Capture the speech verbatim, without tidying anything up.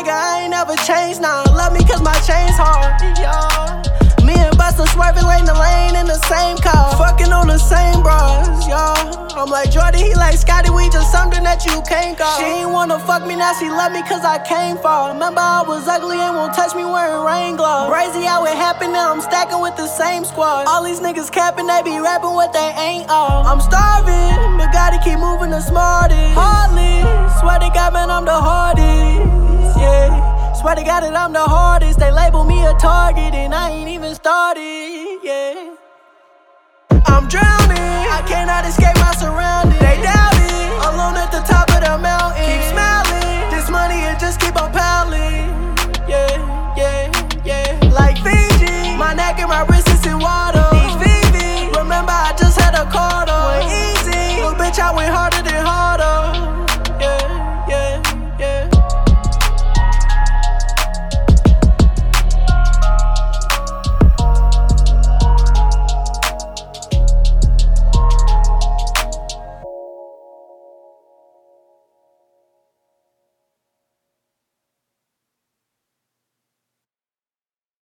nigga, I ain't never changed now. Love me cause my chain's hard, yeah. Me and Busta swerving lane to lane in the same car, fucking on the same bras, y'all. I'm like Jordan, he like Scotty, we just something that you can't call. She ain't wanna fuck me, now she love me cause I came far. Remember I was ugly and won't touch me wearing rain gloves. Crazy how it happened, now I'm stacking with the same squad. All these niggas capping, they be rapping what they ain't all. I'm starving, but gotta keep moving the smartest. Hardly, swear to God, man, I'm the hardest, yeah. Swear to God that I'm the hardest. They label me a target and I ain't even started, yeah. I'm drowning, I cannot escape my